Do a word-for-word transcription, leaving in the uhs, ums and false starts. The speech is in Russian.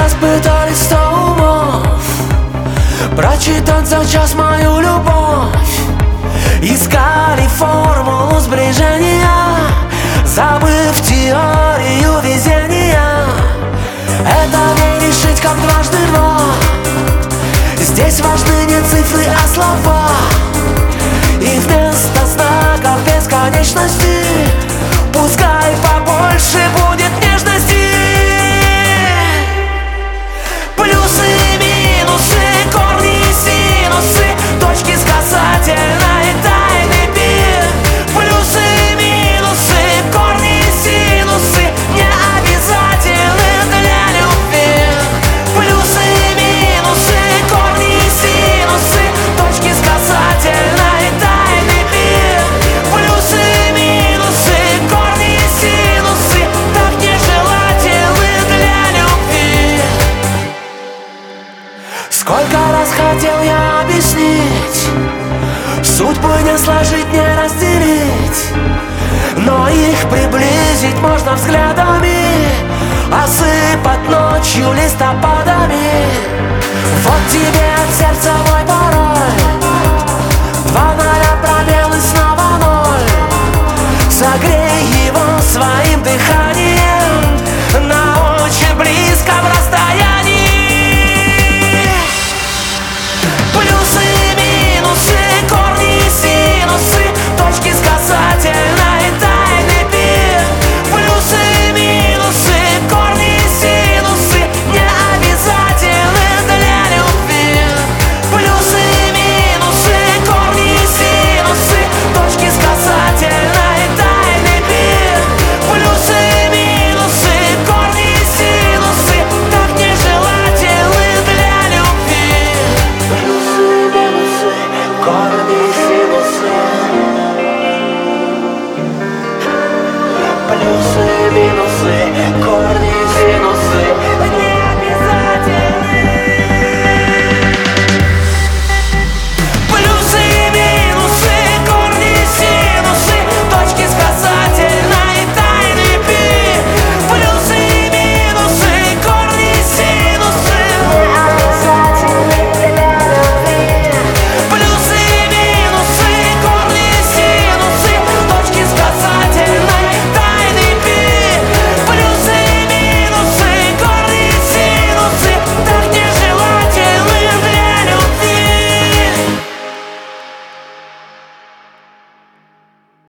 раз пытались сто умов прочитать за час мою любовь. Искали формулу сближения, забыв теорию везения. Это не решить, как дважды два. Здесь важны не цифры, а слова. И вместо знаков бесконечности пускай побольше будет нежности. Плюсы и минусы, корни и синусы, точки с касательной, тайный пир. Плюсы и минусы, корни и синусы, не обязательны для любви. Плюсы и минусы, корни и синусы, точки с касательной, тайный пир. Плюсы и минусы, корни и синусы, так нежелательны для любви. Сколько раз хотел я объяснить, судьбы не сложить, не разделить, но их приблизить можно взглядами, осыпать ночью листопадами. Вот тебе от сердца мой пароль, два ноля пробел и снова ноль. Согрей его своим дыханием.